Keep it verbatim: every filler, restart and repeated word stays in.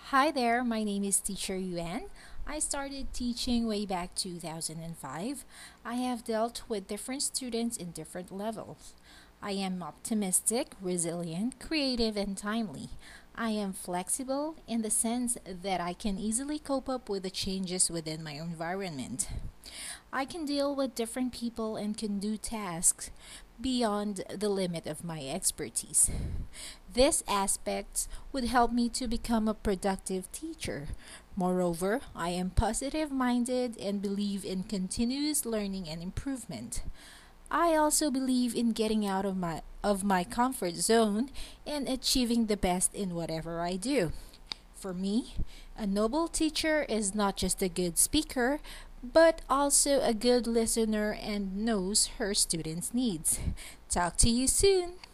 Hi there, my name is Teacher Yuan. I started teaching way back two thousand five. I have dealt with different students in different levels. I am optimistic, resilient, creative, and timely. I am flexible in the sense that I can easily cope up with the changes within my environment. I can deal with different people and can do tasks beyond the limit of my expertise. These aspects would help me to become a productive teacher. Moreover, I am positive minded and believe in continuous learning and improvement. I also believe in getting out of my of my comfort zone and achieving the best in whatever I do. For me, a noble teacher is not just a good speaker, but also a good listener and knows her students' needs. Talk to you soon.